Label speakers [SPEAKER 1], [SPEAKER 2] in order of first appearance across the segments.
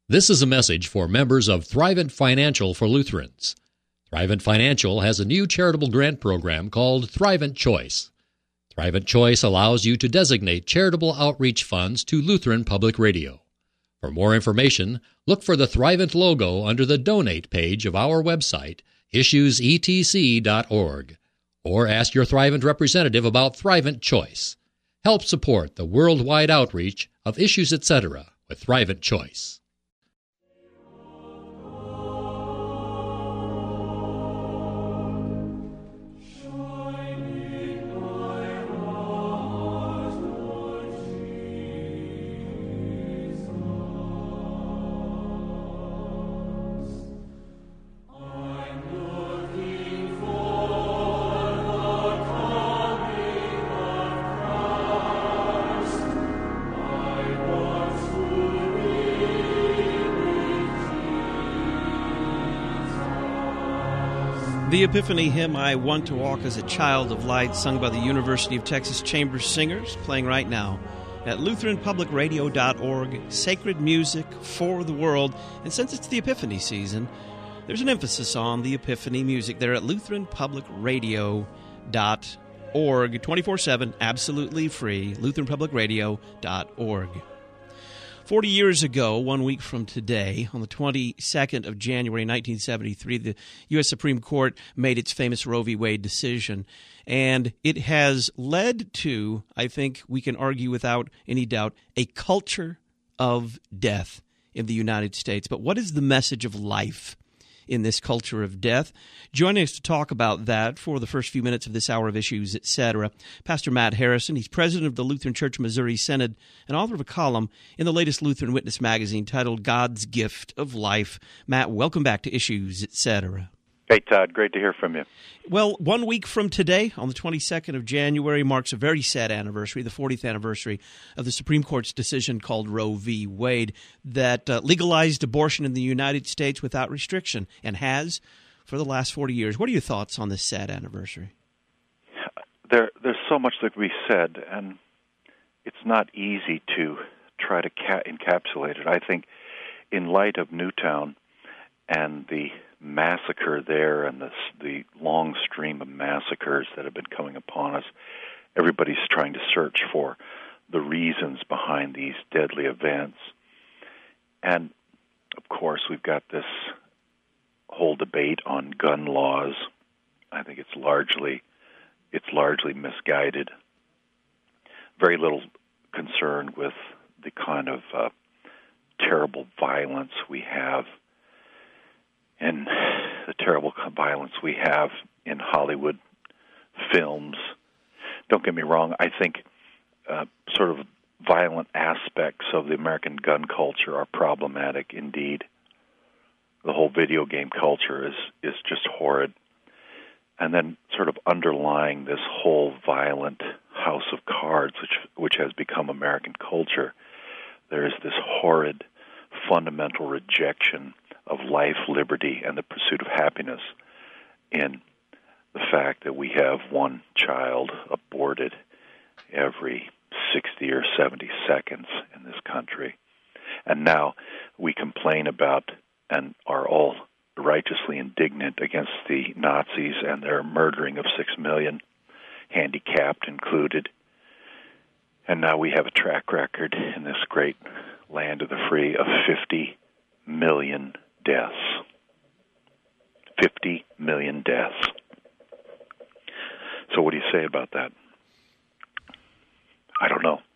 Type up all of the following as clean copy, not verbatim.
[SPEAKER 1] This is a message for members of Thrivent Financial for Lutherans. Thrivent Financial has a new charitable grant program called Thrivent Choice. Thrivent Choice allows you to designate charitable outreach funds to Lutheran Public Radio. For more information, look for the Thrivent logo under the Donate page of our website, issuesetc.org, or ask your Thrivent representative about Thrivent Choice. Help support the worldwide outreach of Issues Etc. with Thrivent Choice.
[SPEAKER 2] The Epiphany hymn, I Want to Walk as a Child of Light, sung by the University of Texas Chamber Singers, playing right now at LutheranPublicRadio.org, sacred music for the world. And since it's the Epiphany season, there's an emphasis on the Epiphany music there at LutheranPublicRadio.org, 24/7, absolutely free, LutheranPublicRadio.org. 40 years ago, 1 week from today, on the 22nd of January 1973, the U.S. Supreme Court made its famous Roe v. Wade decision. And it has led to, I think we can argue without any doubt, a culture of death in the United States. But what is the message of life in this culture of death? Joining us to talk about that for the first few minutes of this hour of Issues, Etc., Pastor Matt Harrison. He's president of the Lutheran Church Missouri Synod and author of a column in the latest Lutheran Witness magazine titled God's Gift of Life. Matt, welcome back to Issues, Etc.
[SPEAKER 3] Hey, Todd. Great to hear from you.
[SPEAKER 2] Well, 1 week from today, on the 22nd of January, marks a very sad anniversary, the 40th anniversary of the Supreme Court's decision called Roe v. Wade that legalized abortion in the United States without restriction, and has for the last 40 years. What are your thoughts on this sad anniversary?
[SPEAKER 3] There's so much that we said, and it's not easy to try to encapsulate it. I think in light of Newtown and the massacre there and the long stream of massacres that have been coming upon us, everybody's trying to search for the reasons behind these deadly events. And, of course, we've got this whole debate on gun laws. I think it's largely misguided. Very little concern with the kind of terrible violence we have and the terrible violence we have in Hollywood films. Don't get me wrong, I think sort of violent aspects of the American gun culture are problematic indeed. The whole video game culture is just horrid. And then sort of underlying this whole violent house of cards, which has become American culture, there is this horrid fundamental rejection of life, liberty, and the pursuit of happiness in the fact that we have one child aborted every 60 or 70 seconds in this country. And now we complain about and are all righteously indignant against the Nazis and their murdering of 6 million, handicapped included. And now we have a track record in this great land of the free of 50 million deaths. 50 million deaths. So what do you say about that? I don't know.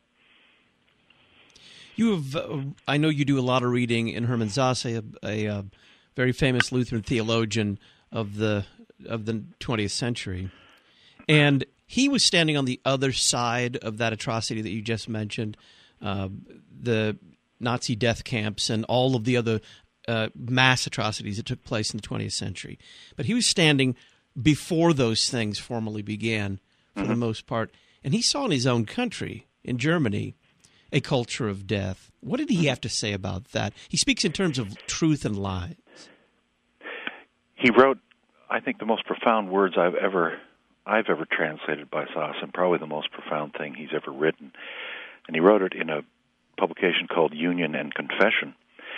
[SPEAKER 2] You have, I know you do a lot of reading in Hermann Sasse, a very famous Lutheran theologian of the 20th century, and he was standing on the other side of that atrocity that you just mentioned, the Nazi death camps and all of the other mass atrocities that took place in the 20th century. But he was standing before those things formally began, for the most part, and he saw in his own country, in Germany, a culture of death. What did he have to say about that? He speaks in terms of truth and lies.
[SPEAKER 3] He wrote, I think, the most profound words I've ever translated by Sasse, and probably the most profound thing he's ever written. And he wrote it in a publication called Union and Confession.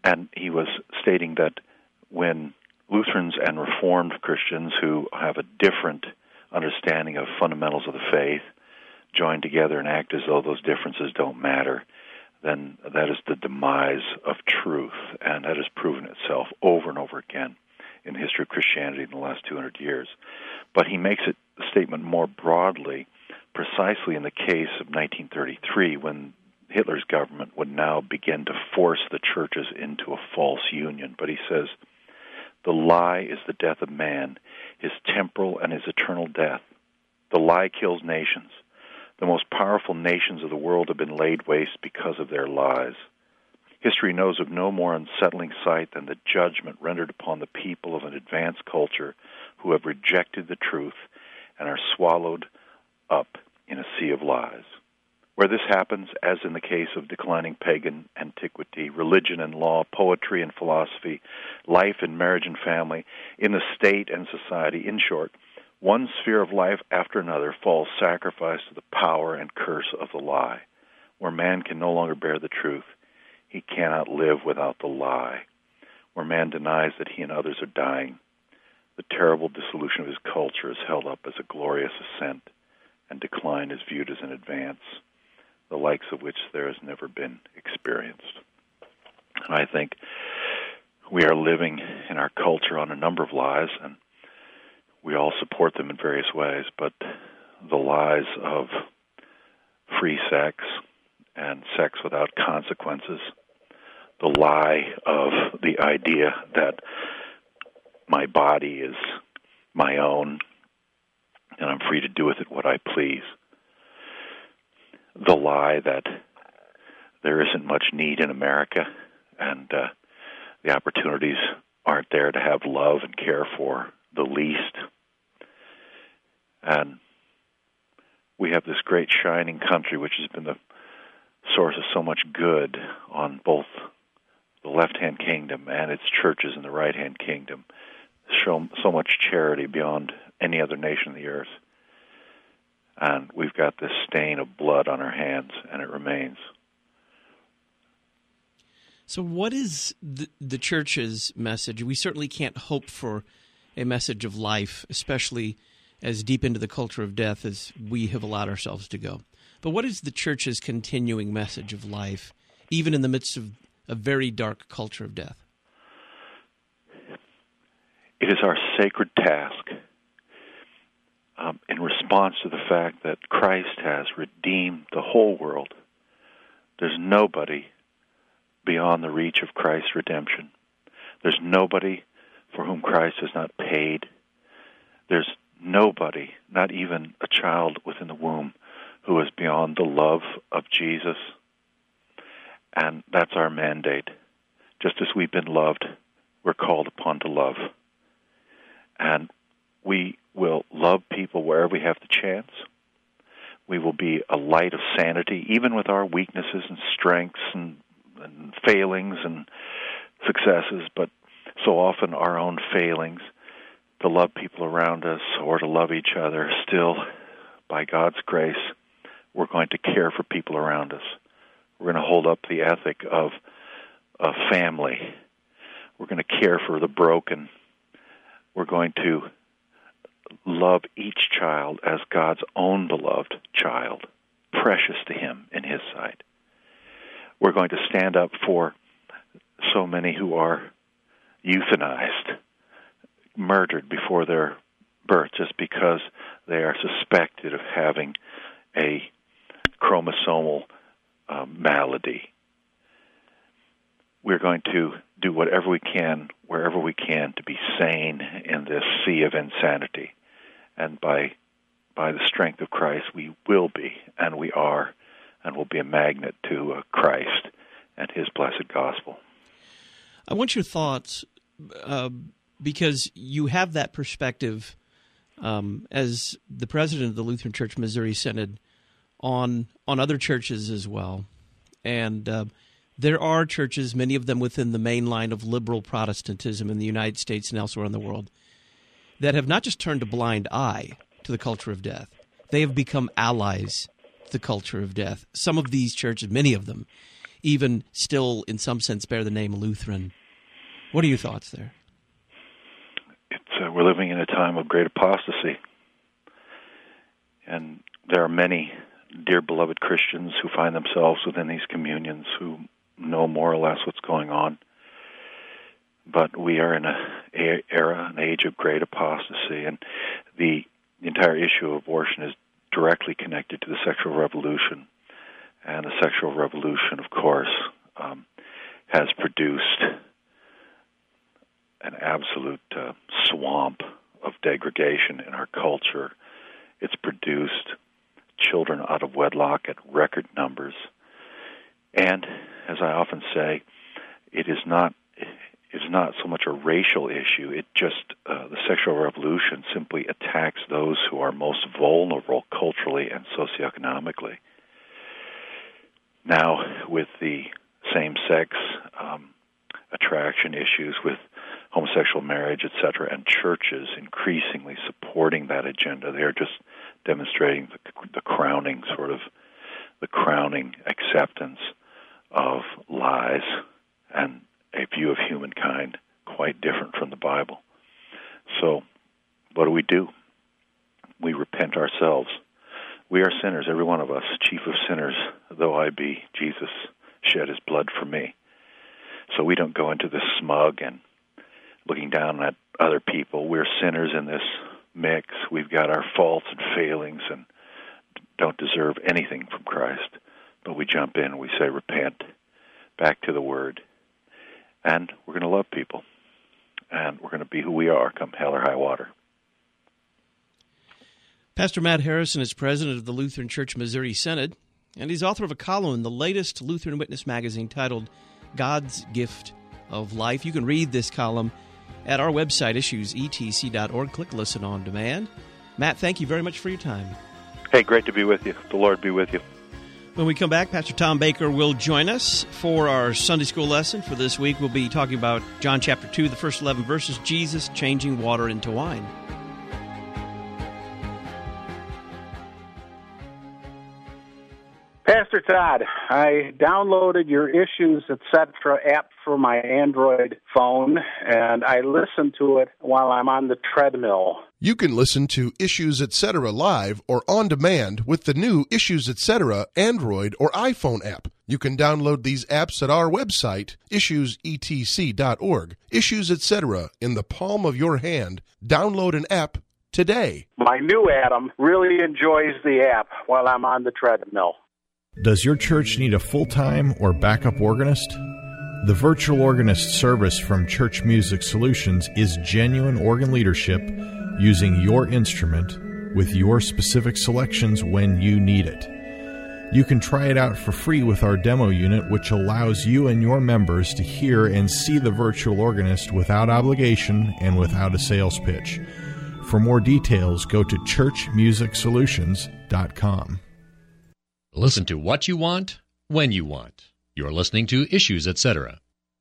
[SPEAKER 3] And he was stating that when Lutherans and Reformed Christians who have a different understanding of fundamentals of the faith join together and act as though those differences don't matter, then that is the demise of truth, and that has proven itself over and over again in the history of Christianity in the last 200 years. But he makes it a statement more broadly, precisely in the case of 1933, when Hitler's government would now begin to force the churches into a false union. But he says, the lie is the death of man, his temporal and his eternal death. The lie kills nations. The most powerful nations of the world have been laid waste because of their lies. History knows of no more unsettling sight than the judgment rendered upon the people of an advanced culture who have rejected the truth and are swallowed up in a sea of lies. Where this happens, as in the case of declining pagan antiquity, religion and law, poetry and philosophy, life and marriage and family, in the state and society, in short, one sphere of life after another falls sacrifice to the power and curse of the lie. Where man can no longer bear the truth, he cannot live without the lie. Where man denies that he and others are dying, the terrible dissolution of his culture is held up as a glorious ascent, and decline is viewed as an advance, the likes of which there has never been experienced. And I think we are living in our culture on a number of lies, and we all support them in various ways, but the lies of free sex and sex without consequences, the lie of the idea that my body is my own and I'm free to do with it what I please, the lie that there isn't much need in America and the opportunities aren't there to have love and care for the least. And we have this great shining country which has been the source of so much good on both the left-hand kingdom and its churches in the right-hand kingdom, show so much charity beyond any other nation of the earth. And we've got this stain of blood on our hands, and it remains.
[SPEAKER 2] So what is the church's message? We certainly can't hope for a message of life, especially as deep into the culture of death as we have allowed ourselves to go. But what is the church's continuing message of life, even in the midst of a very dark culture of death?
[SPEAKER 3] It is our sacred task, in response to the fact that Christ has redeemed the whole world. There's nobody beyond the reach of Christ's redemption. There's nobody for whom Christ has not paid. There's nobody, not even a child within the womb, who is beyond the love of Jesus. And that's our mandate. Just as we've been loved, we're called upon to love. And we will love people wherever we have the chance. We will be a light of sanity, even with our weaknesses and strengths and failings and successes, but so often our own failings, to love people around us or to love each other. Still, by God's grace, we're going to care for people around us. We're going to hold up the ethic of a family. We're going to care for the broken. We're going to love each child as God's own beloved child, precious to Him in His sight. We're going to stand up for so many who are euthanized, murdered before their birth just because they are suspected of having a chromosomal malady. We're going to do whatever we can, wherever we can, to be sane in this sea of insanity. And by the strength of Christ, we will be, and we are, and will be a magnet to Christ and His blessed gospel.
[SPEAKER 2] I want your thoughts, because you have that perspective as the president of the Lutheran Church Missouri Synod on other churches as well. And there are churches, many of them within the main line of liberal Protestantism in the United States and elsewhere in the world, that have not just turned a blind eye to the culture of death. They have become allies to the culture of death. Some of these churches, many of them, even still, in some sense, bear the name Lutheran. What are your thoughts there?
[SPEAKER 3] We're living in a time of great apostasy. And there are many dear beloved Christians who find themselves within these communions who know more or less what's going on. But we are in an age of great apostasy, and the entire issue of abortion is directly connected to the sexual revolution. And the sexual revolution, of course, has produced an absolute swamp of degradation in our culture. It's produced children out of wedlock at record numbers. And, as I often say, it is not so much a racial issue. It just, the sexual revolution simply attacks those who are most vulnerable culturally and socioeconomically. Now, with the same-sex attraction issues, with homosexual marriage, etc., and churches increasingly supporting that agenda, they are just demonstrating the crowning acceptance of lies and a view of humankind quite different from the Bible. So, what do? We repent ourselves. We are sinners, every one of us, chief of sinners, though I be. Jesus shed his blood for me. So we don't go into this smug and looking down at other people. We're sinners in this mix. We've got our faults and failings and don't deserve anything from Christ. But we jump in and we say, repent, back to the Word. And we're going to love people. And we're going to be who we are, come hell or high water.
[SPEAKER 2] Pastor Matt Harrison is president of the Lutheran Church Missouri Synod, and he's author of a column in the latest Lutheran Witness magazine titled God's Gift of Life. You can read this column at our website, issuesetc.org. Click Listen on Demand. Matt, thank you very much for your time.
[SPEAKER 3] Hey, great to be with you. The Lord be with you.
[SPEAKER 2] When we come back, Pastor Tom Baker will join us for our Sunday school lesson. For this week, we'll be talking about John chapter 2, the first 11 verses, Jesus changing water into wine.
[SPEAKER 4] Pastor Todd, I downloaded your Issues Etc. app for my Android phone, and I listen to it while I'm on the treadmill.
[SPEAKER 5] You can listen to Issues Etc. live or on demand with the new Issues Etc. Android or iPhone app. You can download these apps at our website, issuesetc.org. Issues Etc. in the palm of your hand. Download an app today.
[SPEAKER 4] My new Adam really enjoys the app while I'm on the treadmill.
[SPEAKER 6] Does your church need a full-time or backup organist? The virtual organist service from Church Music Solutions is genuine organ leadership using your instrument with your specific selections when you need it. You can try it out for free with our demo unit, which allows you and your members to hear and see the virtual organist without obligation and without a sales pitch. For more details, go to churchmusicsolutions.com.
[SPEAKER 1] Listen to what you want, when you want. You're listening to Issues Etc.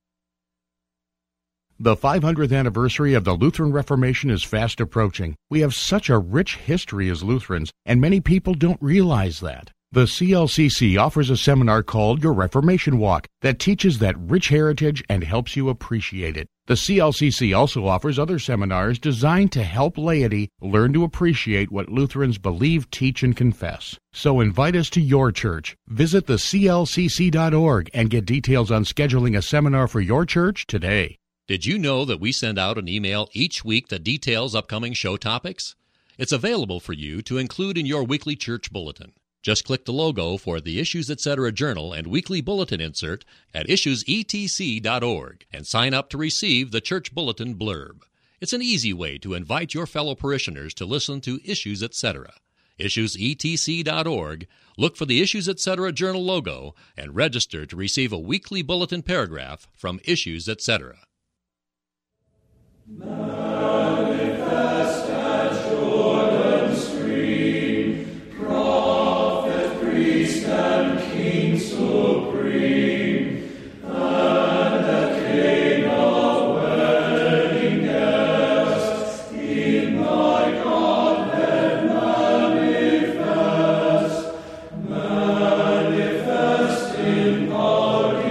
[SPEAKER 7] The 500th anniversary of the Lutheran Reformation is fast approaching. We have such a rich history as Lutherans, and many people don't realize that. The CLCC offers a seminar called Your Reformation Walk that teaches that rich heritage and helps you appreciate it. The CLCC also offers other seminars designed to help laity learn to appreciate what Lutherans believe, teach, and confess. So invite us to your church. Visit theclcc.org and get details on scheduling a seminar for your church today.
[SPEAKER 1] Did you know that we send out an email each week that details upcoming show topics? It's available for you to include in your weekly church bulletin. Just click the logo for the Issues Etc. Journal and weekly bulletin insert at issuesetc.org and sign up to receive the church bulletin blurb. It's an easy way to invite your fellow parishioners to listen to Issues Etc. Issuesetc.org, look for the Issues Etc. Journal logo, and register to receive a weekly bulletin paragraph from Issues Etc.
[SPEAKER 8] Manifest at Jordan's stream, prophet, priest, and king supreme, and the king of wedding guests, in thy Godhead manifest in power.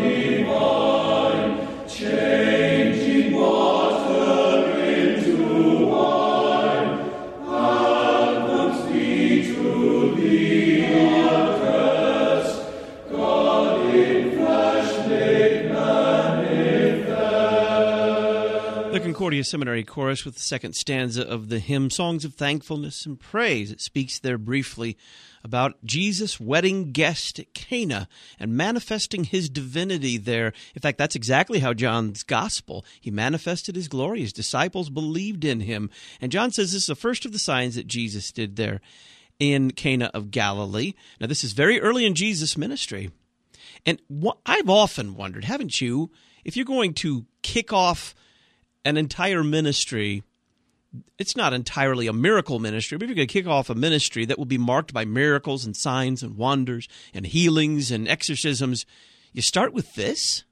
[SPEAKER 2] Concordia Seminary Chorus with the second stanza of the hymn, Songs of Thankfulness and Praise. It speaks there briefly about Jesus' wedding guest at Cana and manifesting his divinity there. In fact, that's exactly how John's gospel, he manifested his glory. His disciples believed in him. And John says this is the first of the signs that Jesus did there in Cana of Galilee. Now, this is very early in Jesus' ministry. And I've often wondered, haven't you, if you're going to kick off an entire ministry, it's not entirely a miracle ministry, but if you're going to kick off a ministry that will be marked by miracles and signs and wonders and healings and exorcisms, you start with this?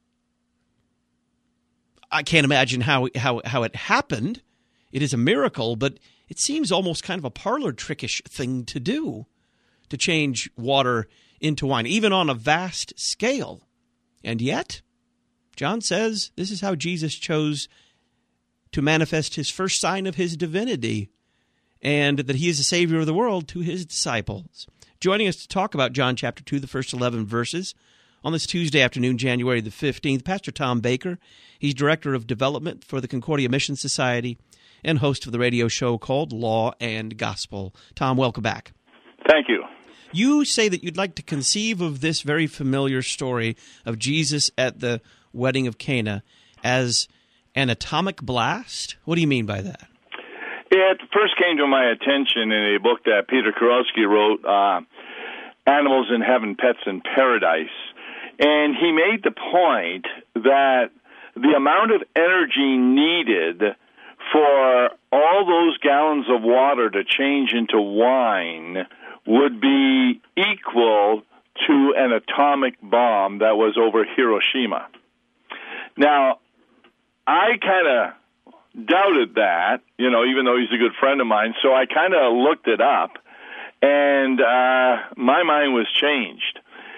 [SPEAKER 2] I can't imagine how it happened. It is a miracle, but it seems almost kind of a parlor trickish thing to do, to change water into wine, even on a vast scale. And yet, John says this is how Jesus chose to manifest his first sign of his divinity, and that he is the Savior of the world to his disciples. Joining us to talk about John chapter 2, the first 11 verses, on this Tuesday afternoon, January the 15th, Pastor Tom Baker. He's Director of Development for the Concordia Mission Society and host of the radio show called Law and Gospel. Tom, welcome back.
[SPEAKER 9] Thank you.
[SPEAKER 2] You say that you'd like to conceive of this very familiar story of Jesus at the wedding of Cana as an atomic blast? What do you mean by that?
[SPEAKER 9] It first came to my attention in a book that Peter Kurowski wrote, Animals in Heaven, Pets in Paradise. And he made the point that the amount of energy needed for all those gallons of water to change into wine would be equal to an atomic bomb that was over Hiroshima. Now, I kind of doubted that, even though he's a good friend of mine, so I kind of looked it up, and my mind was changed.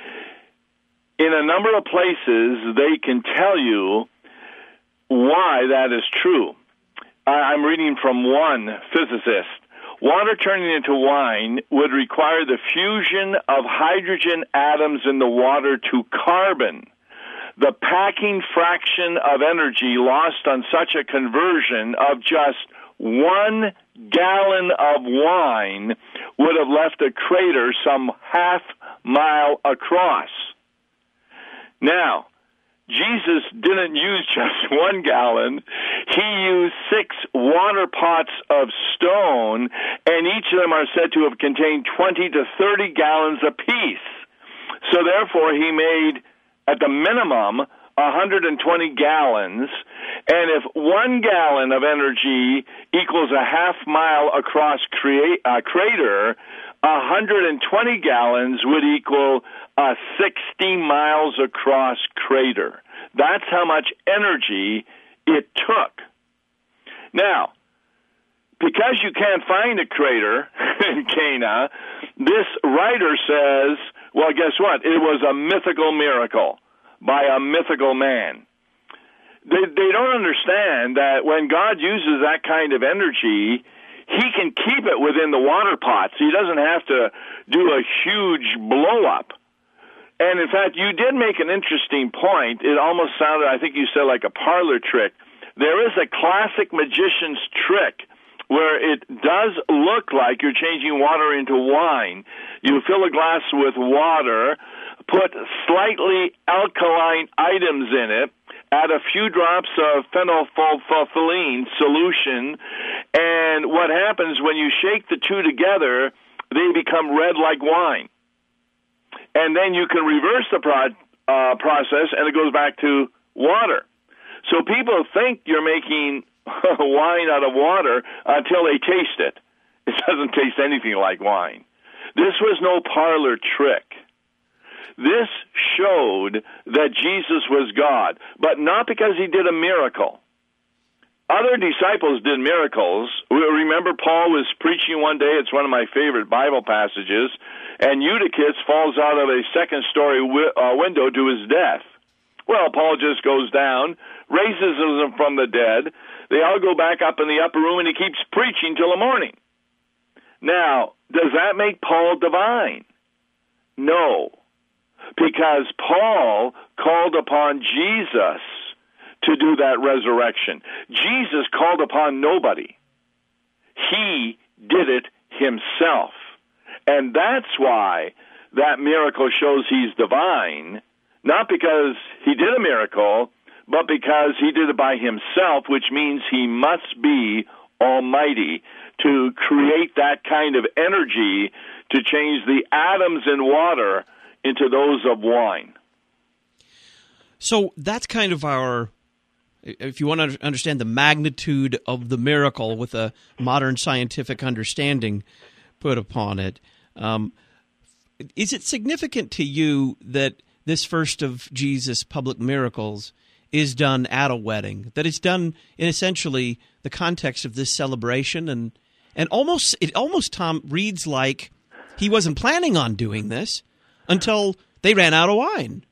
[SPEAKER 9] In a number of places, they can tell you why that is true. I'm reading from one physicist. Water turning into wine would require the fusion of hydrogen atoms in the water to carbon. The packing fraction of energy lost on such a conversion of just 1 gallon of wine would have left a crater some half-mile across. Now, Jesus didn't use just 1 gallon. He used 6 water pots of stone, and each of them are said to have contained 20 to 30 gallons apiece. So therefore, he made, at the minimum, 120 gallons, and if 1 gallon of energy equals a half-mile across crater, 120 gallons would equal 60 miles across crater. That's how much energy it took. Now, because you can't find a crater in Cana, this writer says, well, guess what? It was a mythical miracle by a mythical man. They don't understand that when God uses that kind of energy, he can keep it within the water pots. He doesn't have to do a huge blow-up. And, in fact, you did make an interesting point. It almost sounded, I think you said, like a parlor trick. There is a classic magician's trick where it does look like you're changing water into wine. You fill a glass with water, put slightly alkaline items in it, add a few drops of phenolphthalein solution, and what happens when you shake the two together, they become red like wine. And then you can reverse the process, and it goes back to water. So people think you're making wine out of water until they taste it. It doesn't taste anything like wine. This was no parlor trick. This showed that Jesus was God, but not because he did a miracle. Other disciples did miracles. Remember, Paul was preaching one day. It's one of my favorite Bible passages. And Eutychus falls out of a second-story window to his death. Well, Paul just goes down, raises them from the dead. They all go back up in the upper room, and he keeps preaching till the morning. Now, does that make Paul divine? No, because Paul called upon Jesus to do that resurrection. Jesus called upon nobody. He did it himself. And that's why that miracle shows he's divine, not because he did a miracle, but because he did it by himself, which means he must be almighty to create that kind of energy to change the atoms in water into those of wine.
[SPEAKER 2] So that's kind of our, if you want to understand the magnitude of the miracle with a modern scientific understanding put upon it, is it significant to you that this first of Jesus' public miracles is done at a wedding, that it's done in essentially the context of this celebration, and it almost, Tom, reads like he wasn't planning on doing this until they ran out of wine.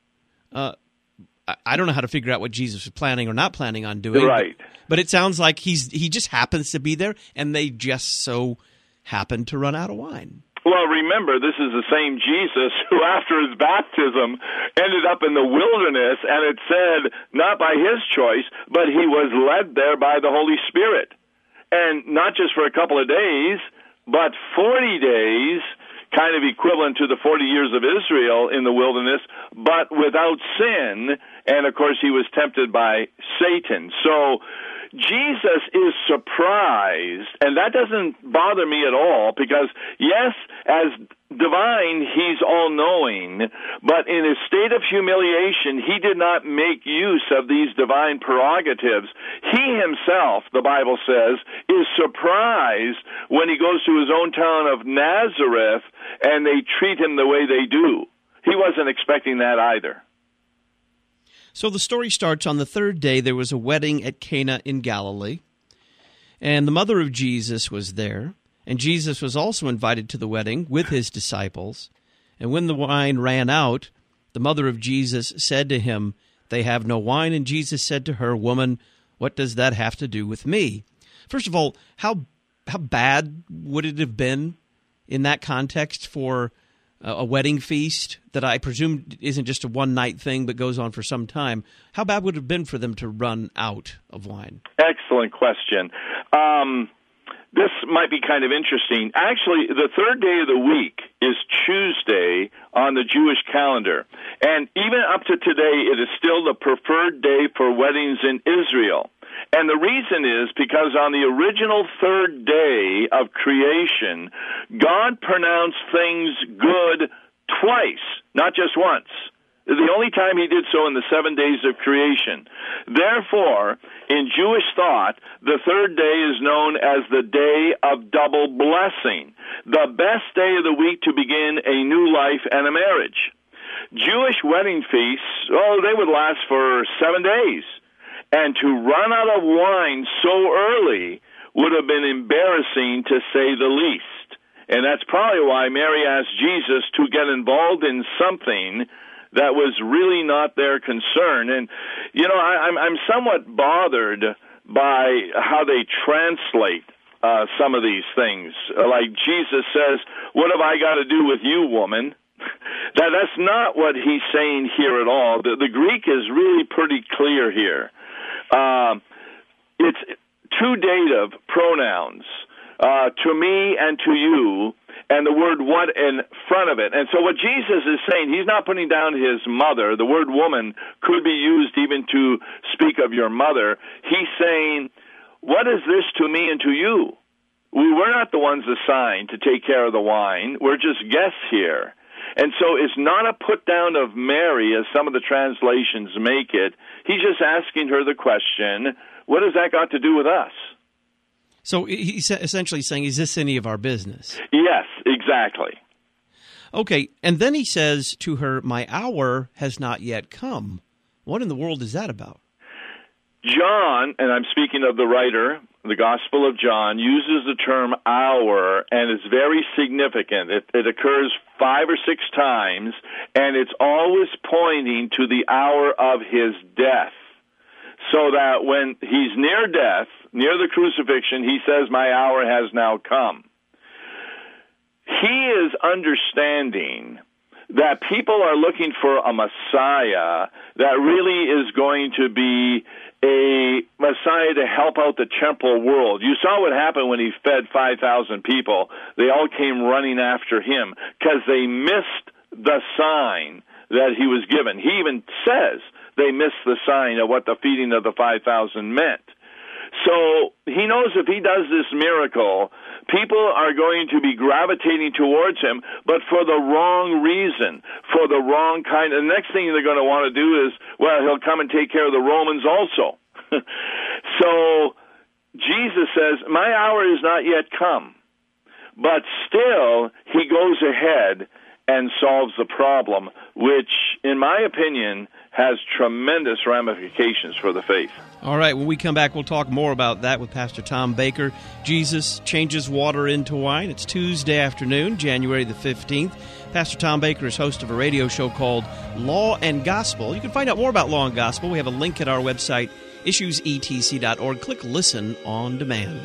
[SPEAKER 2] I don't know how to figure out what Jesus was planning or not planning on doing.
[SPEAKER 9] Right.
[SPEAKER 2] But it sounds like he just happens to be there, and they just so happened to run out of wine.
[SPEAKER 9] Well, remember, this is the same Jesus who, after his baptism, ended up in the wilderness, and it said, not by his choice, but he was led there by the Holy Spirit. And not just for a couple of days, but 40 days, kind of equivalent to the 40 years of Israel in the wilderness, but without sin, and of course he was tempted by Satan. So Jesus is surprised, and that doesn't bother me at all, because yes, as divine, he's all-knowing, but in his state of humiliation, he did not make use of these divine prerogatives. He himself, the Bible says, is surprised when he goes to his own town of Nazareth and they treat him the way they do. He wasn't expecting that either.
[SPEAKER 2] So the story starts on the third day. There was a wedding at Cana in Galilee, and the mother of Jesus was there, and Jesus was also invited to the wedding with his disciples. And when the wine ran out, the mother of Jesus said to him, "They have no wine." And Jesus said to her, "Woman, what does that have to do with me?" First of all, how bad would it have been in that context for a wedding feast that I presume isn't just a one-night thing but goes on for some time? How bad would it have been for them to run out of wine?
[SPEAKER 9] Excellent question. This might be kind of interesting. Actually, the third day of the week is Tuesday on the Jewish calendar. And even up to today, it is still the preferred day for weddings in Israel. And the reason is because on the original third day of creation, God pronounced things good twice, not just once. The only time he did so in the 7 days of creation. Therefore, in Jewish thought, the third day is known as the day of double blessing, the best day of the week to begin a new life and a marriage. Jewish wedding feasts, they would last for 7 days. And to run out of wine so early would have been embarrassing, to say the least. And that's probably why Mary asked Jesus to get involved in something that was really not their concern. And, I'm somewhat bothered by how they translate some of these things. Like Jesus says, "What have I got to do with you, woman?" That's not what he's saying here at all. The Greek is really pretty clear here. It's two dative pronouns, to me and to you, and the word "what" in front of it. And so what Jesus is saying, he's not putting down his mother. The word "woman" could be used even to speak of your mother. He's saying, what is this to me and to you? We're not the ones assigned to take care of the wine. We're just guests here. And so it's not a put down of Mary, as some of the translations make it. He's just asking her the question, what has that got to do with us?
[SPEAKER 2] So he's essentially saying, is this any of our business?
[SPEAKER 9] Yes, exactly.
[SPEAKER 2] Okay, and then he says to her, "My hour has not yet come." What in the world is that about?
[SPEAKER 9] John, and I'm speaking of the writer, the Gospel of John, uses the term hour, and it's very significant. It occurs 5 or 6 times, and it's always pointing to the hour of his death. So that when he's near death, near the crucifixion, he says, "My hour has now come." He is understanding that people are looking for a Messiah that really is going to be a way to help out the temporal world. You saw what happened when he fed 5,000 people. They all came running after him because they missed the sign that he was given. He even says they missed the sign of what the feeding of the 5,000 meant. So he knows if he does this miracle, people are going to be gravitating towards him, but for the wrong reason, for the wrong kind. And the next thing they're going to want to do is, well, he'll come and take care of the Romans also. So Jesus says, my hour is not yet come. But still, he goes ahead and solves the problem, which, in my opinion, has tremendous ramifications for the faith.
[SPEAKER 2] All right, when we come back, we'll talk more about that with Pastor Tom Baker. Jesus changes water into wine. It's Tuesday afternoon, January the 15th. Pastor Tom Baker is host of a radio show called Law and Gospel. You can find out more about Law and Gospel. We have a link at our website, issuesetc.org. Click Listen on Demand.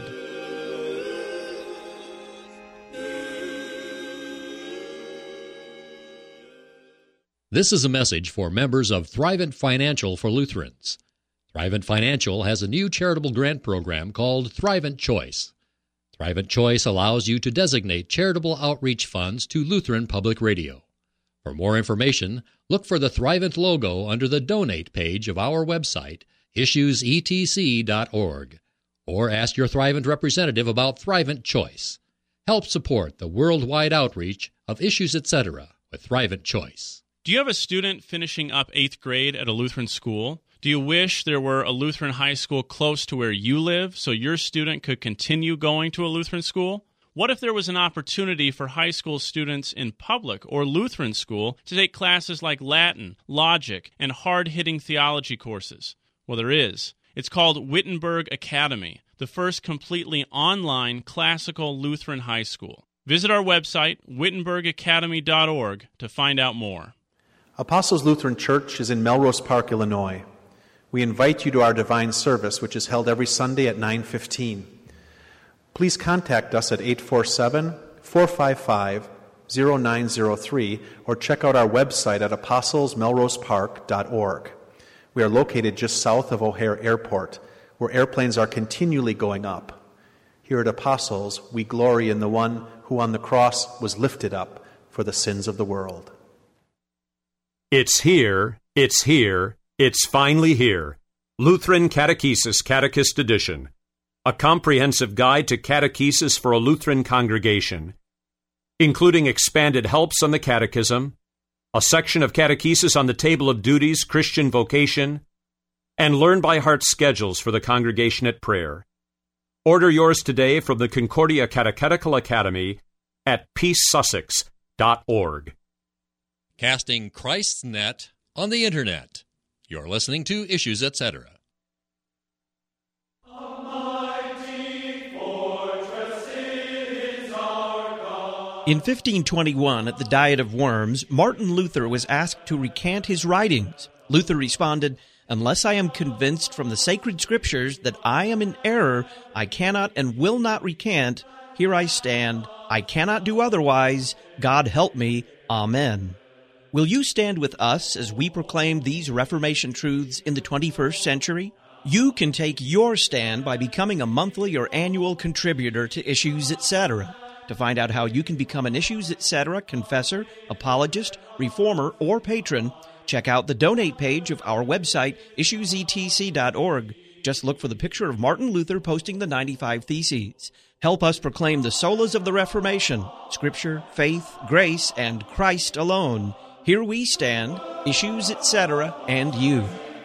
[SPEAKER 1] This is a message for members of Thrivent Financial for Lutherans. Thrivent Financial has a new charitable grant program called Thrivent Choice. Thrivent Choice allows you to designate charitable outreach funds to Lutheran Public Radio. For more information, look for the Thrivent logo under the Donate page of our website, issuesetc.org, or ask your Thrivent representative about Thrivent Choice. Help support the worldwide outreach of Issues Etc. with Thrivent Choice.
[SPEAKER 10] Do you have a student finishing up 8th grade at a Lutheran school? Do you wish there were a Lutheran high school close to where you live so your student could continue going to a Lutheran school? What if there was an opportunity for high school students in public or Lutheran school to take classes like Latin, logic, and hard-hitting theology courses? Well, there is. It's called Wittenberg Academy, the first completely online classical Lutheran high school. Visit our website, wittenbergacademy.org, to find out more.
[SPEAKER 11] Apostles Lutheran Church is in Melrose Park, Illinois. We invite you to our divine service, which is held every Sunday at 9:15. Please contact us at 847-455-0903 or check out our website at apostlesmelrosepark.org. We are located just south of O'Hare Airport, where airplanes are continually going up. Here at Apostles, we glory in the one who on the cross was lifted up for the sins of the world.
[SPEAKER 12] It's here, it's here, it's finally here. Lutheran Catechesis Catechist Edition. A comprehensive guide to catechesis for a Lutheran congregation, including expanded helps on the catechism, a section of catechesis on the table of duties, Christian vocation, and learn-by-heart schedules for the congregation at prayer. Order yours today from the Concordia Catechetical Academy at peacesussex.org.
[SPEAKER 1] Casting Christ's net on the Internet. You're listening to Issues Etc.
[SPEAKER 2] In 1521, at the Diet of Worms, Martin Luther was asked to recant his writings. Luther responded, "Unless I am convinced from the sacred scriptures that I am in error, I cannot and will not recant. Here I stand. I cannot do otherwise. God help me. Amen." Will you stand with us as we proclaim these Reformation truths in the 21st century? You can take your stand by becoming a monthly or annual contributor to Issues Etc. To find out how you can become an Issues Etc. confessor, apologist, reformer, or patron, check out the donate page of our website, issuesetc.org. Just look for the picture of Martin Luther posting the 95 Theses. Help us proclaim the solas of the Reformation, Scripture, faith, grace, and Christ alone. Here we stand, Issues Etc., and you.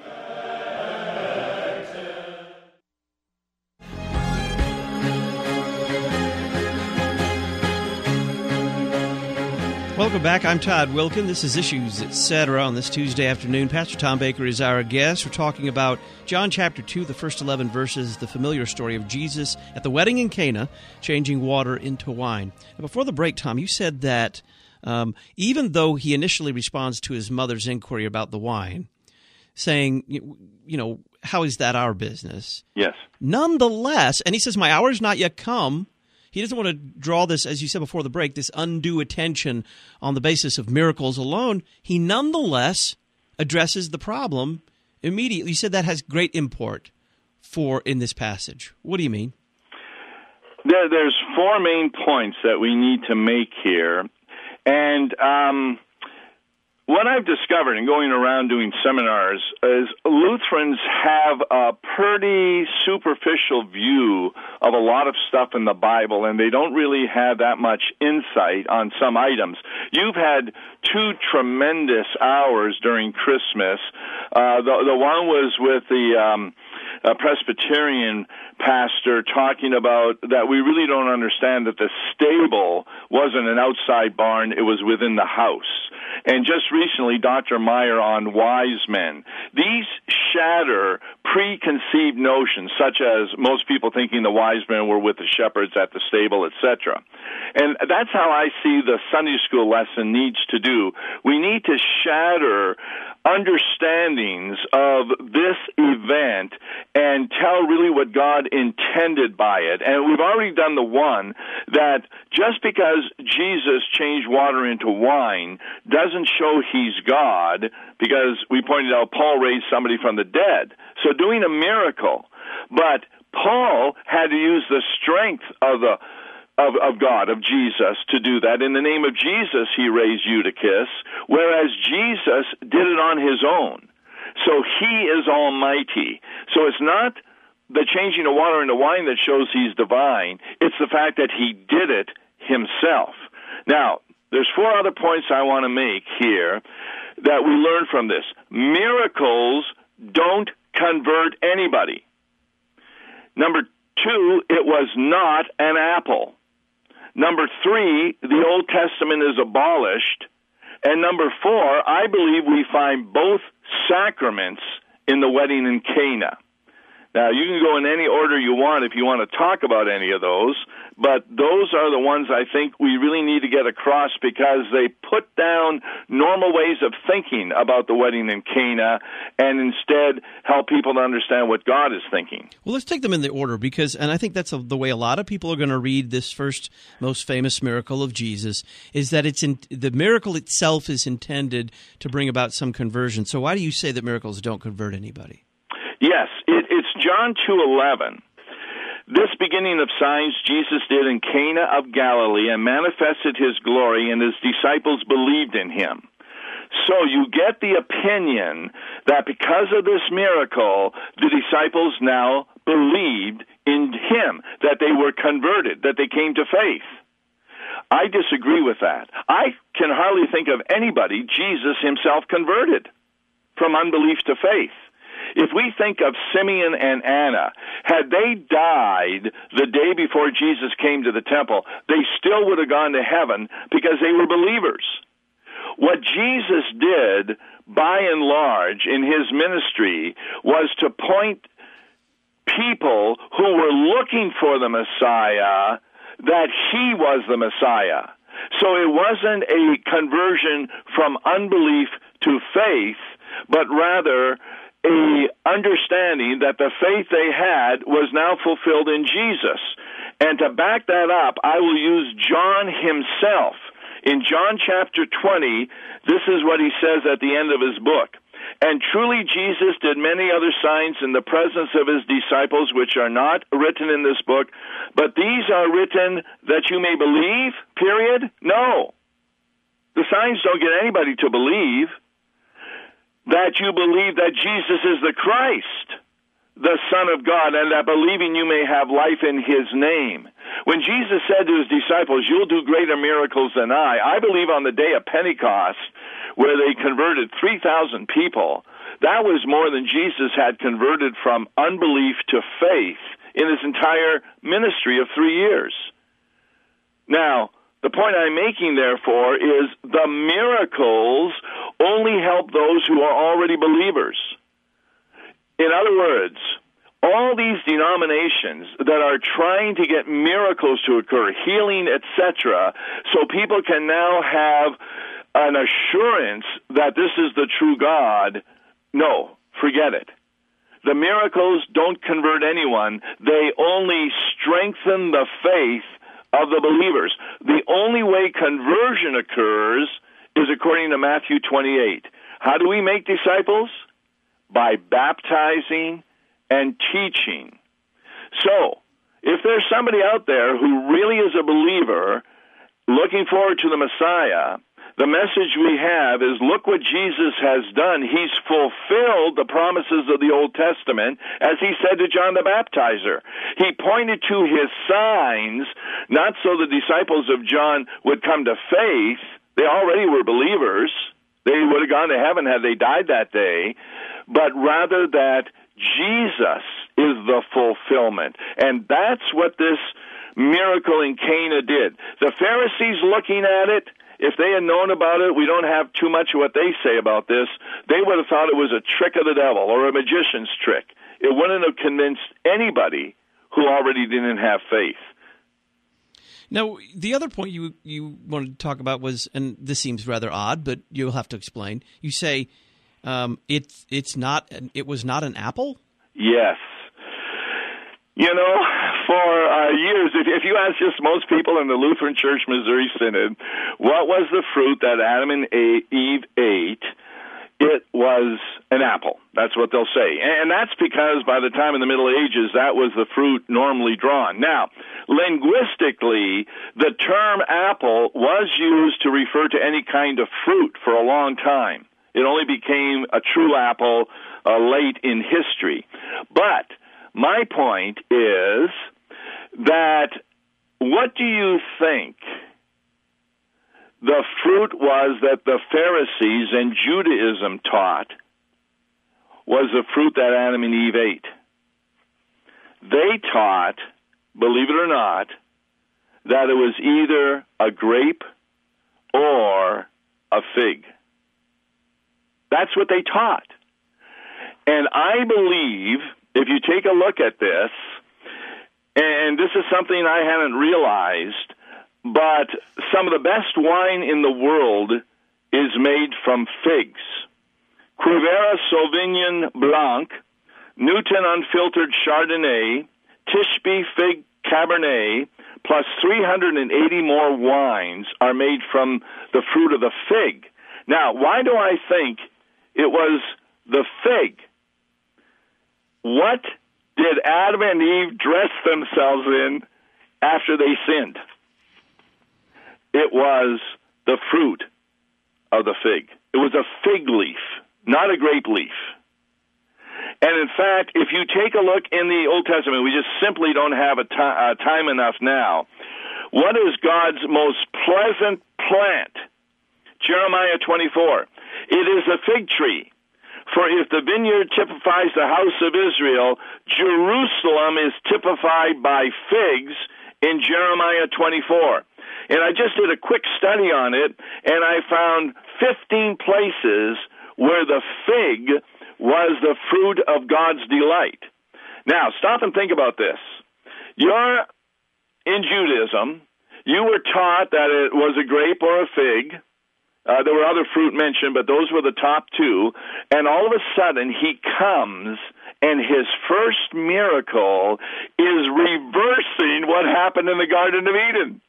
[SPEAKER 2] Welcome back. I'm Todd Wilkin. This is Issues Etc. on this Tuesday afternoon. Pastor Tom Baker is our guest. We're talking about John chapter 2, the first 11 verses, the familiar story of Jesus at the wedding in Cana, changing water into wine. Now, before the break, Tom, you said that even though he initially responds to his mother's inquiry about the wine, saying, you know, how is that our business?
[SPEAKER 9] Yes.
[SPEAKER 2] Nonetheless, and he says, my hour's not yet come. He doesn't want to draw this, as you said before the break, this undue attention on the basis of miracles alone. He nonetheless addresses the problem immediately. You said that has great import in this passage? What do you mean?
[SPEAKER 9] There's four main points that we need to make here. And what I've discovered in going around doing seminars is Lutherans have a pretty superficial view of a lot of stuff in the Bible, and they don't really have that much insight on some items. You've had two tremendous hours during Christmas. The one was with the Presbyterian pastor talking about that we really don't understand that the stable wasn't an outside barn, it was within the house. And just recently, Dr. Meyer on wise men. These shatter preconceived notions, such as most people thinking the wise men were with the shepherds at the stable, etc. And that's how I see the Sunday school lesson needs to do. We need to shatter understandings of this event and tell really what God intended by it. And we've already done the one that just because Jesus changed water into wine doesn't show he's God, because we pointed out Paul raised somebody from the dead. So doing a miracle. But Paul had to use the strength of God, of Jesus, to do that. In the name of Jesus, he raised Eutychus, whereas Jesus did it on his own. So he is almighty. So it's not the changing of water into wine that shows he's divine. It's the fact that he did it himself. Now, there's four other points I want to make here that we learn from this. Miracles don't convert anybody. Number two, it was not an apple. Number three, the Old Testament is abolished. And number four, I believe we find both sacraments in the wedding in Cana. Now, you can go in any order you want if you want to talk about any of those, but those are the ones I think we really need to get across, because they put down normal ways of thinking about the wedding in Cana and instead help people to understand what God is thinking.
[SPEAKER 2] Well, let's take them in the order, and I think that's the way a lot of people are going to read this first most famous miracle of Jesus, is that the miracle itself is intended to bring about some conversion. So why do you say that miracles don't convert anybody?
[SPEAKER 9] Yes, it's John 2:11. This beginning of signs Jesus did in Cana of Galilee and manifested his glory, and his disciples believed in him. So you get the opinion that because of this miracle, the disciples now believed in him, that they were converted, that they came to faith. I disagree with that. I can hardly think of anybody Jesus himself converted from unbelief to faith. If we think of Simeon and Anna, had they died the day before Jesus came to the temple, they still would have gone to heaven because they were believers. What Jesus did, by and large, in his ministry was to point people who were looking for the Messiah that he was the Messiah. So it wasn't a conversion from unbelief to faith, but rather a understanding that the faith they had was now fulfilled in Jesus. And to back that up, I will use John himself. In John chapter 20, this is what he says at the end of his book. And truly Jesus did many other signs in the presence of his disciples, which are not written in this book, but these are written that you may believe, period? No. The signs don't get anybody to believe. That you believe that Jesus is the Christ, the Son of God, and that believing you may have life in his name. When Jesus said to his disciples, you'll do greater miracles than I believe on the day of Pentecost, where they converted 3,000 people, that was more than Jesus had converted from unbelief to faith in his entire ministry of 3 years. Now, the point I'm making, therefore, is the miracles only help those who are already believers. In other words, all these denominations that are trying to get miracles to occur, healing, etc., so people can now have an assurance that this is the true God, no, forget it. The miracles don't convert anyone. They only strengthen the faith of the believers. The only way conversion occurs is according to Matthew 28. How do we make disciples? By baptizing and teaching. So, if there's somebody out there who really is a believer looking forward to the Messiah, the message we have is, look what Jesus has done. He's fulfilled the promises of the Old Testament, as he said to John the Baptizer. He pointed to his signs, not so the disciples of John would come to faith. They already were believers. They would have gone to heaven had they died that day, but rather that Jesus is the fulfillment. And that's what this miracle in Cana did. The Pharisees looking at it, if they had known about it, we don't have too much of what they say about this, they would have thought it was a trick of the devil or a magician's trick. It wouldn't have convinced anybody who already didn't have faith.
[SPEAKER 2] Now, the other point you wanted to talk about was, and this seems rather odd, but you'll have to explain. You say it was not an apple?
[SPEAKER 9] Yes. You know, for years, if you ask just most people in the Lutheran Church Missouri Synod, what was the fruit that Adam and Eve ate? It was an apple. That's what they'll say. And that's because by the time in the Middle Ages, that was the fruit normally drawn. Now, linguistically, the term apple was used to refer to any kind of fruit for a long time. It only became a true apple late in history. But my point is that what do you think the fruit was that the Pharisees and Judaism taught was the fruit that Adam and Eve ate? They taught, believe it or not, that it was either a grape or a fig. That's what they taught. And I believe, if you take a look at this, and this is something I hadn't realized, but some of the best wine in the world is made from figs. Cuviera Sauvignon Blanc, Newton Unfiltered Chardonnay, Tishbe Fig Cabernet, plus 380 more wines are made from the fruit of the fig. Now, why do I think it was the fig? What did Adam and Eve dress themselves in after they sinned? It was the fruit of the fig. It was a fig leaf, not a grape leaf. And in fact, if you take a look in the Old Testament, we just simply don't have time enough now. What is God's most pleasant plant? Jeremiah 24. It is a fig tree. For if the vineyard typifies the house of Israel, Jerusalem is typified by figs in Jeremiah 24. And I just did a quick study on it, and I found 15 places where the fig was the fruit of God's delight. Now, stop and think about this. You're in Judaism. You were taught that it was a grape or a fig. There were other fruit mentioned, but those were the top two. And all of a sudden, he comes, and his first miracle is reversing what happened in the Garden of Eden.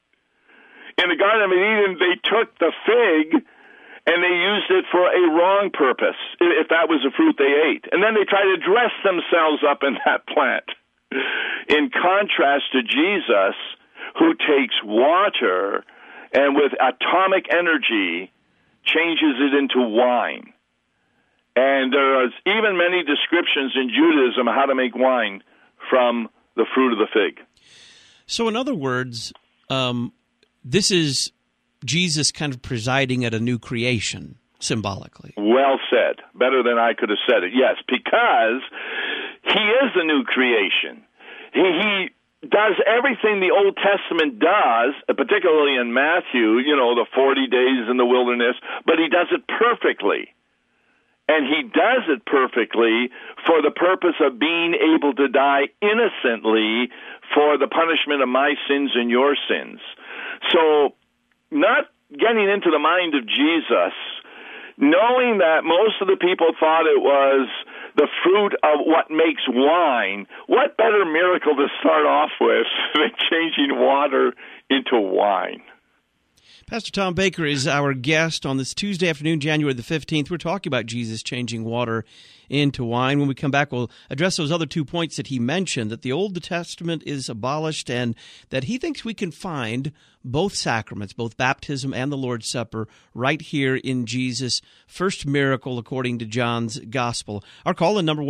[SPEAKER 9] In the Garden of Eden, they took the fig, and they used it for a wrong purpose, if that was the fruit they ate. And then they tried to dress themselves up in that plant. In contrast to Jesus, who takes water and with atomic energy changes it into wine. And there are even many descriptions in Judaism how to make wine from the fruit of the fig.
[SPEAKER 2] So in other words, this is Jesus kind of presiding at a new creation, symbolically.
[SPEAKER 9] Well said. Better than I could have said it. Yes, because he is the new creation. He does everything the Old Testament does, particularly in Matthew, the 40 days in the wilderness, but he does it perfectly. And he does it perfectly for the purpose of being able to die innocently for the punishment of my sins and your sins. So, not getting into the mind of Jesus, knowing that most of the people thought it was the fruit of what makes wine, what better miracle to start off with than changing water into wine?
[SPEAKER 2] Pastor Tom Baker is our guest on this Tuesday afternoon, January the 15th. We're talking about Jesus changing water into wine. When we come back, we'll address those other 2 points that he mentioned, that the Old Testament is abolished and that he thinks we can find both sacraments, both baptism and the Lord's Supper, right here in Jesus' first miracle according to John's Gospel. Our call-in number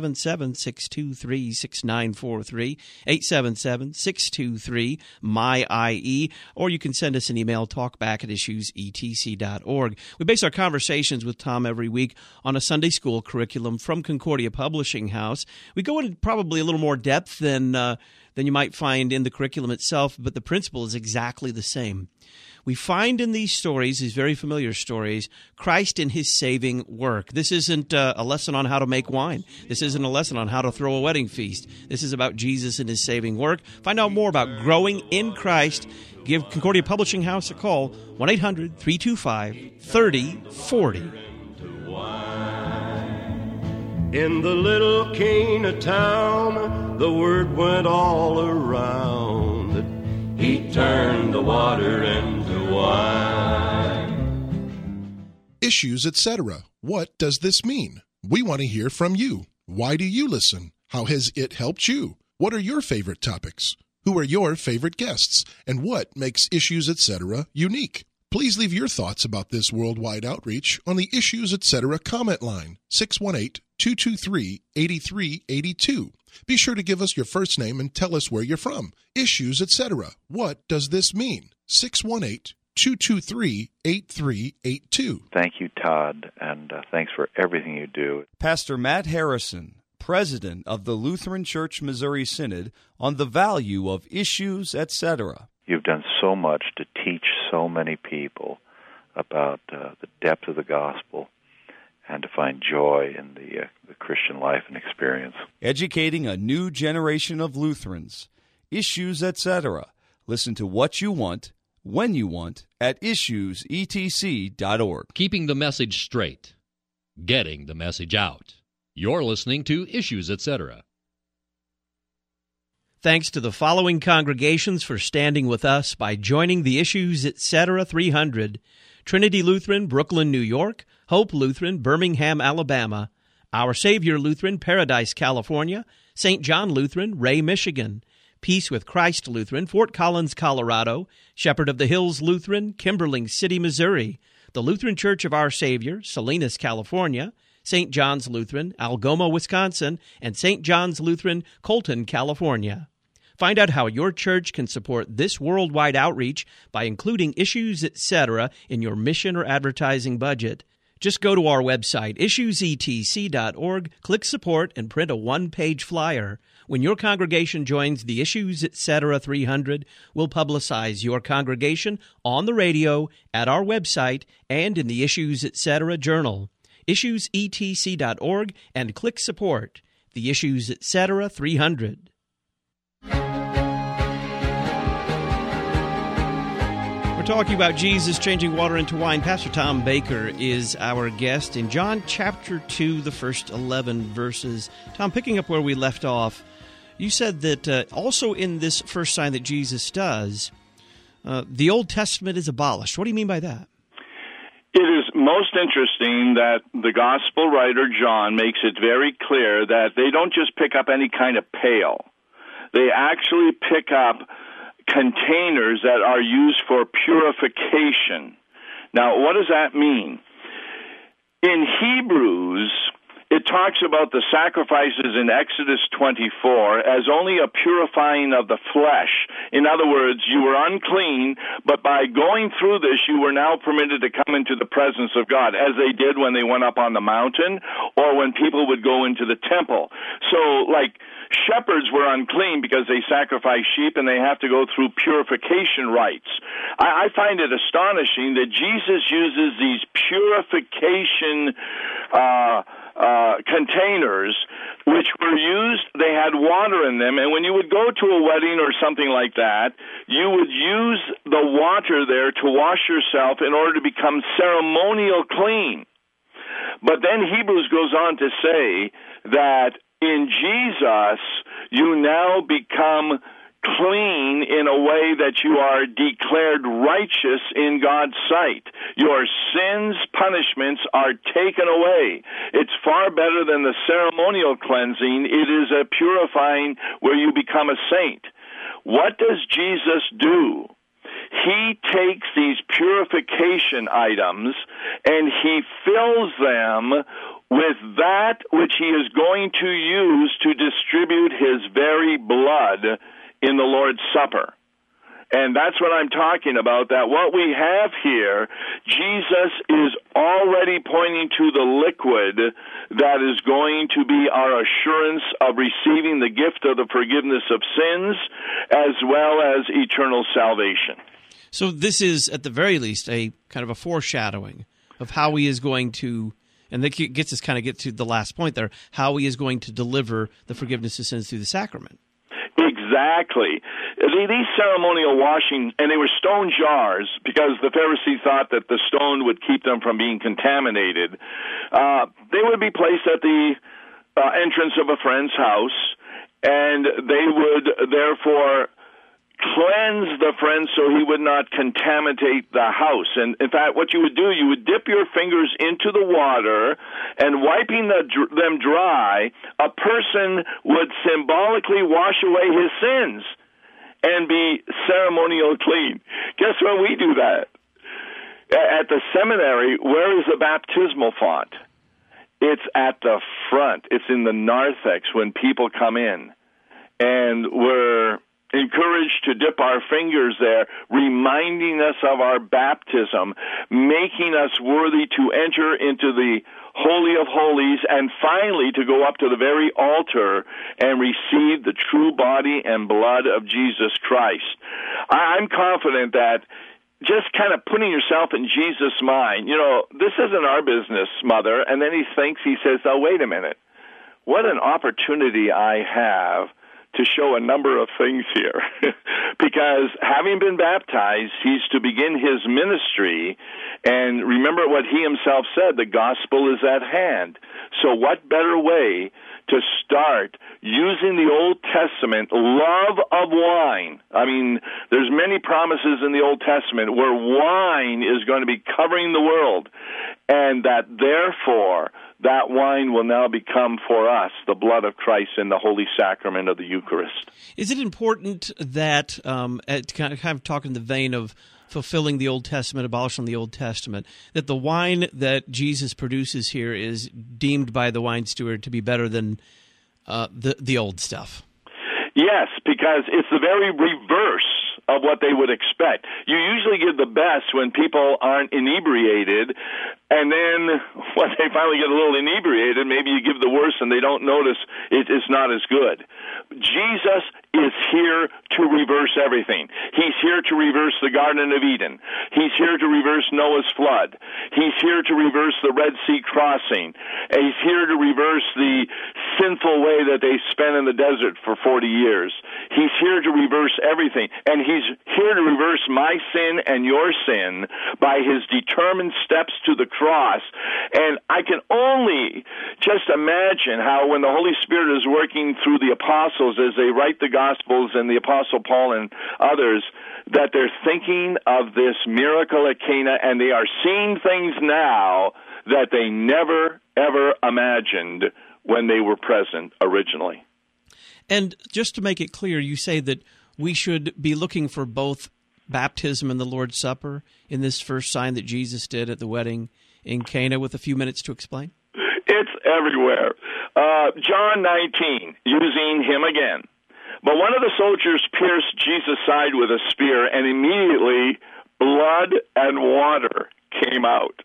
[SPEAKER 2] 1-877-623-6943, 877-623-MY-IE, or you can send us an email, talkback@issuesetc.org. We base our conversations with Tom every week on a Sunday school curriculum from Concordia Publishing House. We go into probably a little more depth than you might find in the curriculum itself, but the principle is exactly the same. We find in these stories, these very familiar stories, Christ in his saving work. This isn't a lesson on how to make wine. This isn't a lesson on how to throw a wedding feast. This is about Jesus and his saving work. Find out more about growing in Christ. Give Concordia Publishing House a call, 1-800-325-3040.
[SPEAKER 8] In the little Cana town, the word went all around. He turned the water into wine.
[SPEAKER 5] Issues, etc. What does this mean? We want to hear from you. Why do you listen? How has it helped you? What are your favorite topics? Who are your favorite guests? And what makes Issues, etc. unique? Please leave your thoughts about this worldwide outreach on the Issues, etc. comment line, 618-223-8382. Be sure to give us your first name and tell us where you're from. Issues, etc. What does this mean? 618-223-8382.
[SPEAKER 3] Thank you, Todd, and thanks for everything you do.
[SPEAKER 13] Pastor Matt Harrison, President of the Lutheran Church Missouri Synod, on the value of Issues, etc.
[SPEAKER 3] You've done so much to teach so many people about the depth of the gospel and to find joy in the Christian life and experience.
[SPEAKER 13] Educating a new generation of Lutherans. Issues, etc. Listen to what you want, when you want, at issuesetc.org.
[SPEAKER 1] Keeping the message straight. Getting the message out. You're listening to Issues, etc.
[SPEAKER 2] Thanks to the following congregations for standing with us by joining the Issues, etc. 300. Trinity Lutheran, Brooklyn, New York. Hope Lutheran, Birmingham, Alabama. Our Savior Lutheran, Paradise, California. St. John Lutheran, Ray, Michigan. Peace with Christ Lutheran, Fort Collins, Colorado. Shepherd of the Hills Lutheran, Kimberling City, Missouri. The Lutheran Church of Our Savior, Salinas, California. St. John's Lutheran, Algoma, Wisconsin. And St. John's Lutheran, Colton, California. Find out how your church can support this worldwide outreach by including Issues, etc. in your mission or advertising budget. Just go to our website, issuesetc.org, click Support, and print a one-page flyer. When your congregation joins the Issues, etc. 300, we'll publicize your congregation on the radio, at our website, and in the Issues, etc. journal. issuesetc.org, and click Support. The Issues, etc. 300. We're talking about Jesus changing water into wine. Pastor Tom Baker is our guest in John chapter 2, the first 11 verses. Tom, picking up where we left off, you said that also in this first sign that Jesus does, the Old Testament is abolished. What do you mean by that?
[SPEAKER 9] It is most interesting that the gospel writer John makes it very clear that they don't just pick up any kind of pail. They actually pick up containers that are used for purification. Now, what does that mean? In Hebrews, it talks about the sacrifices in Exodus 24 as only a purifying of the flesh. In other words, you were unclean, but by going through this, you were now permitted to come into the presence of God, as they did when they went up on the mountain or when people would go into the temple. So, like, shepherds were unclean because they sacrificed sheep and they have to go through purification rites. I find it astonishing that Jesus uses these purification containers, which were used, they had water in them, and when you would go to a wedding or something like that, you would use the water there to wash yourself in order to become ceremonial clean. But then Hebrews goes on to say that in Jesus, you now become clean in a way that you are declared righteous in God's sight. Your sins' punishments are taken away. It's far better than the ceremonial cleansing. It is a purifying where you become a saint. What does Jesus do? He takes these purification items and he fills them with that which he is going to use to distribute his very blood in the Lord's Supper. And that's what I'm talking about, that what we have here, Jesus is already pointing to the liquid that is going to be our assurance of receiving the gift of the forgiveness of sins as well as eternal salvation.
[SPEAKER 2] So this is, at the very least, a kind of a foreshadowing of how he is going to, and that gets us to the last point there, how he is going to deliver the forgiveness of sins through the sacrament.
[SPEAKER 9] Exactly. These ceremonial washing, and they were stone jars because the Pharisees thought that the stone would keep them from being contaminated. They would be placed at the entrance of a friend's house, and they would therefore cleanse the friend so he would not contaminate the house. And in fact, what you would do, you would dip your fingers into the water, and wiping them dry, a person would symbolically wash away his sins and be ceremonial clean. Guess when we do that? At the seminary, where is the baptismal font? It's at the front. It's in the narthex when people come in. And we're encouraged to dip our fingers there, reminding us of our baptism, making us worthy to enter into the Holy of Holies, and finally to go up to the very altar and receive the true body and blood of Jesus Christ. I'm confident that just kind of putting yourself in Jesus' mind, this isn't our business, Mother, and then he says, oh, wait a minute, what an opportunity I have to show a number of things here. Because having been baptized, he's to begin his ministry. And remember what he himself said, the gospel is at hand. So what better way to start using the Old Testament love of wine? I mean, there's many promises in the Old Testament where wine is going to be covering the world, and that therefore that wine will now become for us the blood of Christ in the holy sacrament of the Eucharist.
[SPEAKER 2] Is it important that, kind of talking in the vein of fulfilling the Old Testament, abolishing the Old Testament, that the wine that Jesus produces here is deemed by the wine steward to be better than the old stuff?
[SPEAKER 9] Yes, because it's the very reverse of what they would expect. You usually give the best when people aren't inebriated, and then when they finally get a little inebriated, maybe you give the worst and they don't notice it's not as good. Jesus is here to reverse everything. He's here to reverse the Garden of Eden. He's here to reverse Noah's flood. He's here to reverse the Red Sea crossing. And he's here to reverse the sinful way that they spent in the desert for 40 years. He's here to reverse everything. And he's here to reverse my sin and your sin by his determined steps to the cross. And I can only just imagine how when the Holy Spirit is working through the apostles as they write the Gospels and the Apostle Paul and others, that they're thinking of this miracle at Cana, and they are seeing things now that they never, ever imagined when they were present originally.
[SPEAKER 2] And just to make it clear, you say that we should be looking for both baptism and the Lord's Supper in this first sign that Jesus did at the wedding in Cana, with a few minutes to explain?
[SPEAKER 9] It's everywhere. John 19, using him again. But one of the soldiers pierced Jesus' side with a spear, and immediately blood and water came out.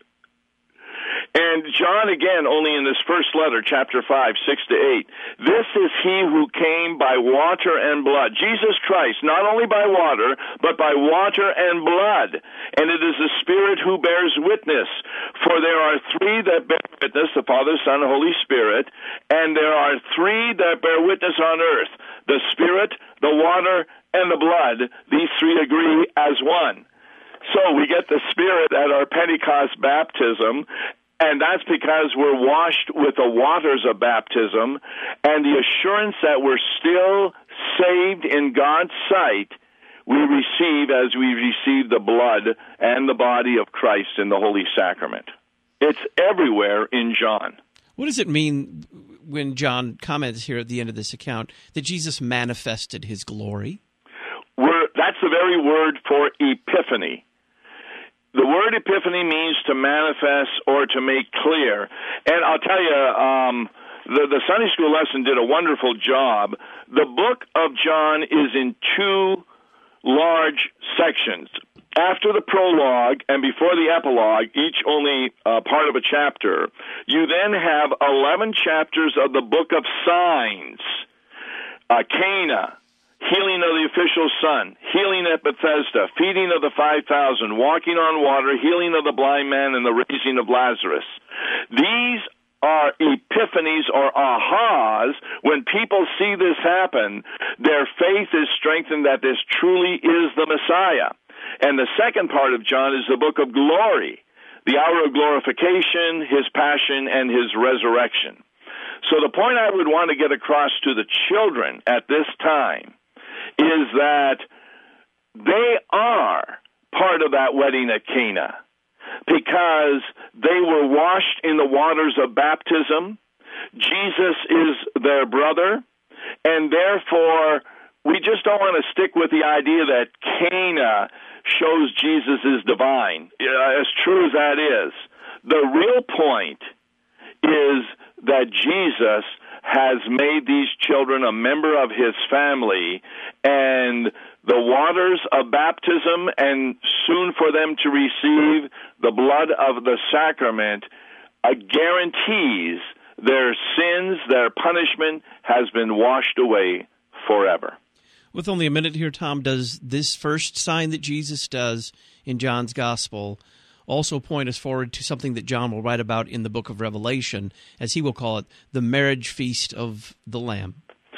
[SPEAKER 9] And John, again, only in this first letter, chapter 5, 6 to 8, this is he who came by water and blood. Jesus Christ, not only by water, but by water and blood. And it is the Spirit who bears witness. For there are three that bear witness, the Father, Son, and Holy Spirit, and there are three that bear witness on earth, the Spirit, the water, and the blood. These three agree as one. So we get the Spirit at our Pentecost baptism, and that's because we're washed with the waters of baptism and the assurance that we're still saved in God's sight, we receive as we receive the blood and the body of Christ in the Holy Sacrament. It's everywhere in John.
[SPEAKER 2] What does it mean when John comments here at the end of this account that Jesus manifested his glory?
[SPEAKER 9] That's the very word for epiphany. The word epiphany means to manifest or to make clear. And I'll tell you, the Sunday school lesson did a wonderful job. The book of John is in two large sections. After the prologue and before the epilogue, each only part of a chapter, you then have 11 chapters of the book of signs. Cana, healing of the official son, healing at Bethesda, feeding of the 5,000, walking on water, healing of the blind man, and the raising of Lazarus. These are epiphanies or ahas. When people see this happen, their faith is strengthened that this truly is the Messiah. And the second part of John is the book of glory, the hour of glorification, his passion, and his resurrection. So the point I would want to get across to the children at this time is that they are part of that wedding at Cana because they were washed in the waters of baptism. Jesus is their brother, and therefore we just don't want to stick with the idea that Cana shows Jesus is divine, as true as that is. The real point is that Jesus has made these children a member of his family, and the waters of baptism and soon for them to receive the blood of the sacrament guarantees their sins, their punishment has been washed away forever.
[SPEAKER 2] With only a minute here, Tom, does this first sign that Jesus does in John's Gospel also point us forward to something that John will write about in the book of Revelation, as he will call it, the marriage feast of the Lamb?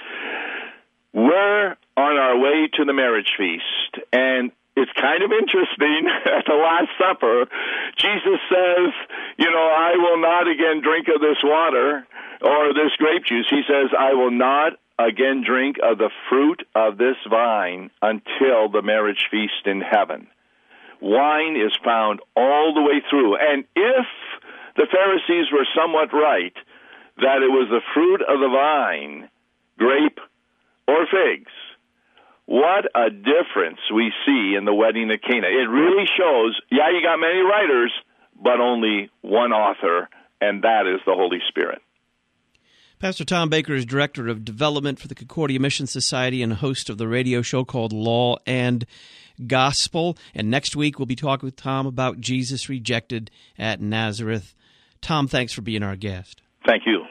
[SPEAKER 9] We're on our way to the marriage feast, and it's kind of interesting. At the Last Supper, Jesus says, I will not again drink of this water or this grape juice. He says, I will not again drink of the fruit of this vine until the marriage feast in heaven. Wine is found all the way through. And if the Pharisees were somewhat right that it was the fruit of the vine, grape or figs, what a difference we see in the wedding at Cana. It really shows, you got many writers, but only one author, and that is the Holy Spirit.
[SPEAKER 2] Pastor Tom Baker is Director of Development for the Concordia Mission Society and host of the radio show called Law and Gospel. And next week we'll be talking with Tom about Jesus rejected at Nazareth. Tom, thanks for being our guest.
[SPEAKER 9] Thank you.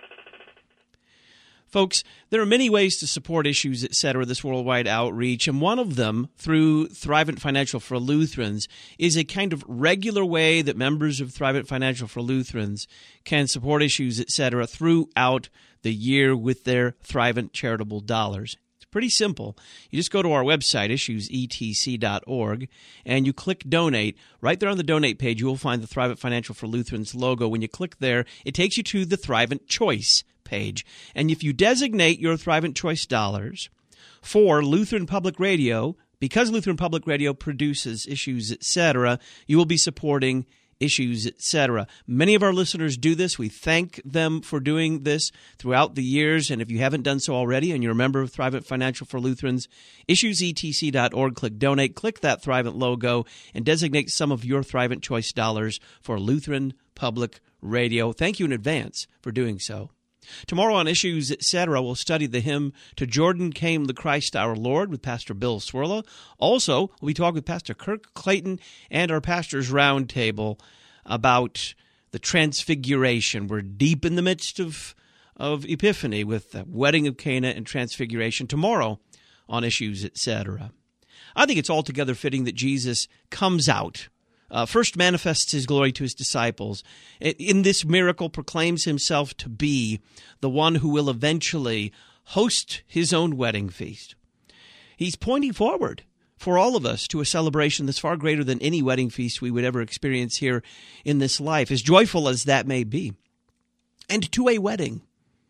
[SPEAKER 2] Folks, there are many ways to support Issues, Etc., this worldwide outreach, and one of them, through Thrivent Financial for Lutherans, is a kind of regular way that members of Thrivent Financial for Lutherans can support Issues, Etc. throughout the year with their Thrivent charitable dollars. It's pretty simple. You just go to our website, issuesetc.org, and you click Donate. Right there on the Donate page, you will find the Thrivent Financial for Lutherans logo. When you click there, it takes you to the Thrivent Choice page. And if you designate your Thrivent Choice dollars for Lutheran Public Radio, because Lutheran Public Radio produces Issues, Etc., you will be supporting Issues, Etc. Many of our listeners do this. We thank them for doing this throughout the years. And if you haven't done so already and you're a member of Thrivent Financial for Lutherans, issuesetc.org, click Donate, click that Thrivent logo, and designate some of your Thrivent Choice dollars for Lutheran Public Radio. Thank you in advance for doing so. Tomorrow on Issues, Etc., we'll study the hymn To Jordan Came the Christ Our Lord with Pastor Bill Swirla. Also, we'll be talking with Pastor Kirk Clayton and our Pastors Roundtable about the Transfiguration. We're deep in the midst of Epiphany with the wedding of Cana and Transfiguration tomorrow on Issues, Etc. I think it's altogether fitting that Jesus comes out, first manifests his glory to his disciples. In this miracle, proclaims himself to be the one who will eventually host his own wedding feast. He's pointing forward for all of us to a celebration that's far greater than any wedding feast we would ever experience here in this life, as joyful as that may be, and to a wedding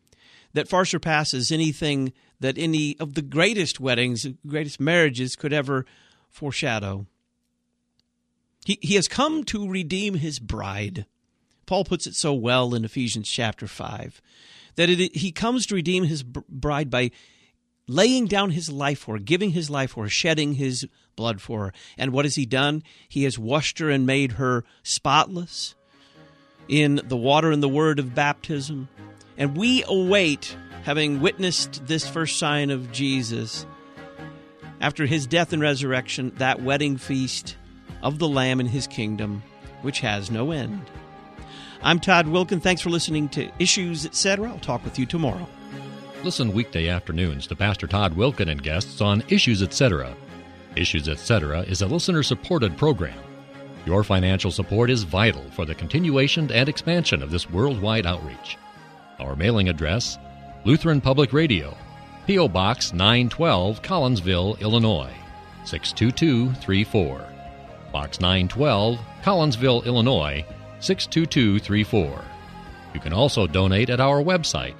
[SPEAKER 2] that far surpasses anything that any of the greatest weddings, greatest marriages could ever foreshadow. He has come to redeem his bride. Paul puts it so well in Ephesians chapter 5, that he comes to redeem his bride by laying down his life for her, giving his life for her, shedding his blood for her. And what has he done? He has washed her and made her spotless in the water and the word of baptism. And we await, having witnessed this first sign of Jesus, after his death and resurrection, that wedding feast of the Lamb in his kingdom, which has no end. I'm Todd Wilkin. Thanks for listening to Issues, Etc. I'll talk with you tomorrow.
[SPEAKER 1] Listen weekday afternoons to Pastor Todd Wilkin and guests on Issues, Etc. Issues, Etc. is a listener-supported program. Your financial support is vital for the continuation and expansion of this worldwide outreach. Our mailing address, Lutheran Public Radio, P.O. Box 912, Collinsville, Illinois, 62234. Box 912, Collinsville, Illinois, 62234. You can also donate at our website,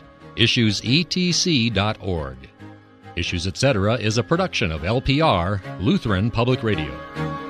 [SPEAKER 1] issuesetc.org. Issues, Etc. is a production of LPR, Lutheran Public Radio.